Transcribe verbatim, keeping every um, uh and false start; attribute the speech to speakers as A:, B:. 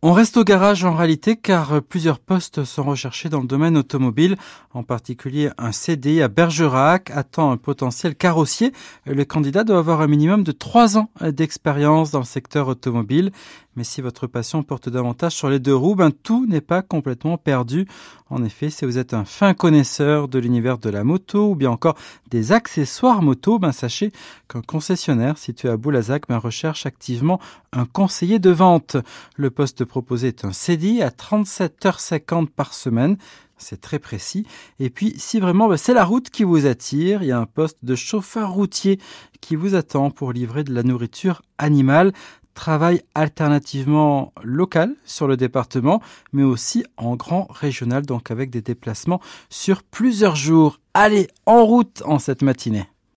A: On reste au garage en réalité car plusieurs postes sont recherchés dans le domaine automobile. En particulier, un C D I à Bergerac attend un potentiel carrossier. Le candidat doit avoir un minimum de trois ans d'expérience dans le secteur automobile. Mais si votre passion porte davantage sur les deux roues, ben tout n'est pas complètement perdu. En effet, si vous êtes un fin connaisseur de l'univers de la moto ou bien encore des accessoires moto, ben sachez qu'un concessionnaire situé à Boulazac ben recherche activement un conseiller de vente. Le poste proposé est un C D I à trente-sept heures cinquante par semaine. C'est très précis. Et puis, si vraiment ben, c'est la route qui vous attire, il y a un poste de chauffeur routier qui vous attend pour livrer de la nourriture animale. Travail alternativement local sur le département, mais aussi en grand régional, donc avec des déplacements sur plusieurs jours. Allez, en route en cette matinée.